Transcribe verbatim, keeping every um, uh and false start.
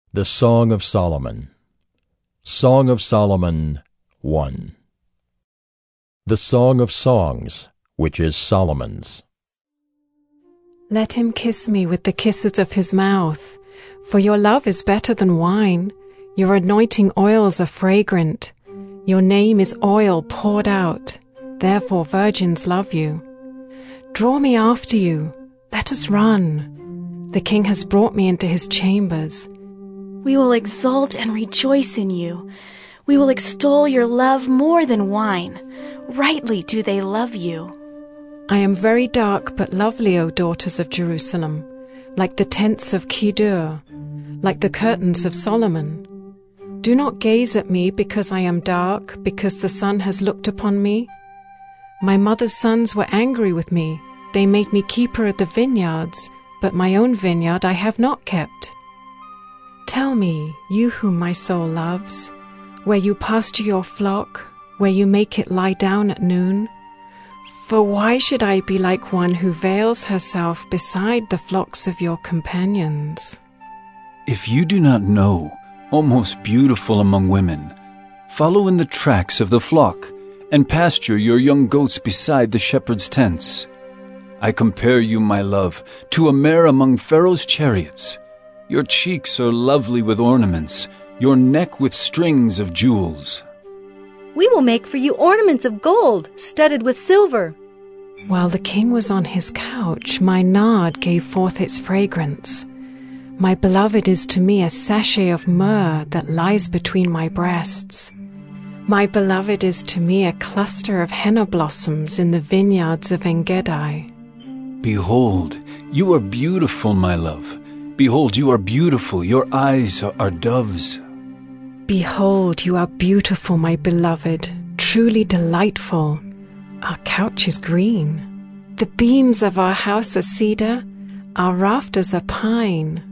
The Song of Solomon. Song of Solomon one. The Song of Songs, which is Solomon's. Let him kiss me with the kisses of his mouth, for your love is better than wine. Your anointing oils are fragrant. Your name is oil poured out. Therefore virgins love you. Draw me after you. Let us run. The king has brought me into his chambers. We will exult and rejoice in you. We will extol your love more than wine. Rightly do they love you. I am very dark but lovely, O daughters of Jerusalem, like the tents of Kedar, like the curtains of Solomon. Do not gaze at me because I am dark, because the sun has looked upon me. My mother's sons were angry with me. They made me keeper of the vineyards, but my own vineyard I have not kept. Tell me, you whom my soul loves, where you pasture your flock, where you make it lie down at noon. For why should I be like one who veils herself beside the flocks of your companions? If you do not know, O most beautiful among women, follow in the tracks of the flock, and pasture your young goats beside the shepherd's tents. I compare you, my love, to a mare among Pharaoh's chariots. Your cheeks are lovely with ornaments, your neck with strings of jewels. We will make for you ornaments of gold, studded with silver. While the king was on his couch, my nard gave forth its fragrance. My beloved is to me a sachet of myrrh that lies between my breasts. My beloved is to me a cluster of henna blossoms in the vineyards of Engedi. Behold, you are beautiful, my love. Behold, you are beautiful, your eyes are doves. Behold, you are beautiful, my beloved, truly delightful. Our couch is green. The beams of our house are cedar, our rafters are pine.